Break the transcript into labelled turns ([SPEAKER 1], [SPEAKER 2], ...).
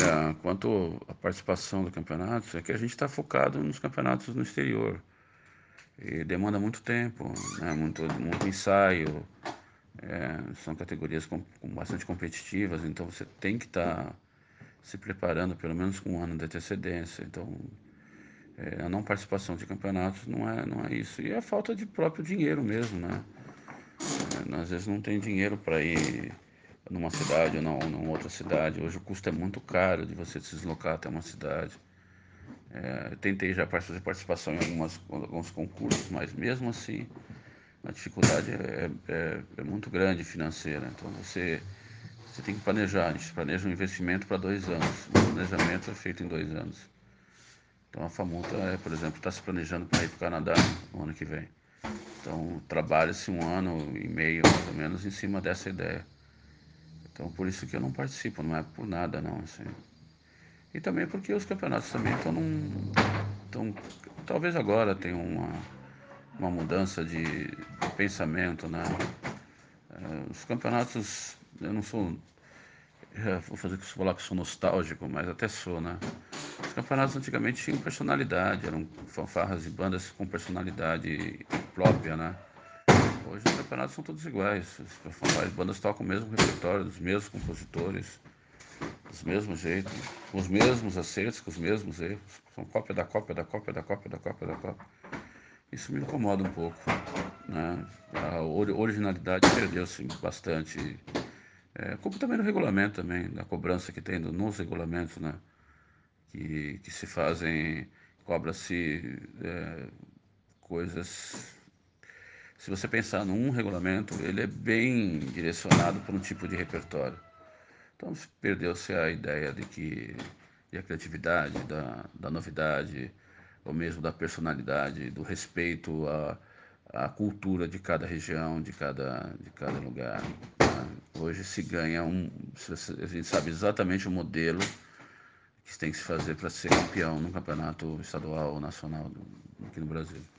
[SPEAKER 1] Olha, quanto à participação do campeonato, é que a gente está focado nos campeonatos no exterior. E demanda muito tempo, né? Muito ensaio. São categorias com bastante competitivas, então você tem que estar se preparando pelo menos com um ano de antecedência. Então, a não participação de campeonatos não é isso. E a falta de próprio dinheiro mesmo, né? Às vezes não tem dinheiro para ir numa cidade ou não, numa outra cidade. Hoje o custo é muito caro de você se deslocar até uma cidade. Eu tentei já fazer participação em alguns concursos, mas mesmo assim a dificuldade é muito grande financeira. Então você tem que planejar. A gente planeja um investimento para 2 anos. O planejamento é feito em 2 anos. Então a Famuta, por exemplo, está se planejando para ir para o Canadá no ano que vem. Então trabalha-se um ano e meio mais ou menos em cima dessa ideia. Então por isso que eu não participo, não é por nada não, assim. E também porque os campeonatos também estão talvez agora tenha uma mudança de pensamento, né? Os campeonatos, eu não sou, vou fazer que falar que sou nostálgico, mas até sou, né? Os campeonatos antigamente tinham personalidade, eram fanfarras e bandas com personalidade própria, né? Hoje os campeonatos são todos iguais, as bandas tocam o mesmo repertório, dos mesmos compositores, dos mesmos jeitos, com os mesmos acertos, com os mesmos erros, são cópia da cópia da cópia da cópia da cópia da cópia. Isso me incomoda um pouco, né? A originalidade perdeu-se bastante. Como também no regulamento também, da cobrança que tem nos regulamentos, né? Que se fazem, cobra-se coisas. Se você pensar num regulamento, ele é bem direcionado para um tipo de repertório. Então perdeu-se a ideia de a criatividade, da novidade, ou mesmo da personalidade, do respeito à cultura de cada região, de cada lugar, né? Hoje se ganha a gente sabe exatamente o modelo que tem que se fazer para ser campeão no campeonato estadual ou nacional aqui no Brasil.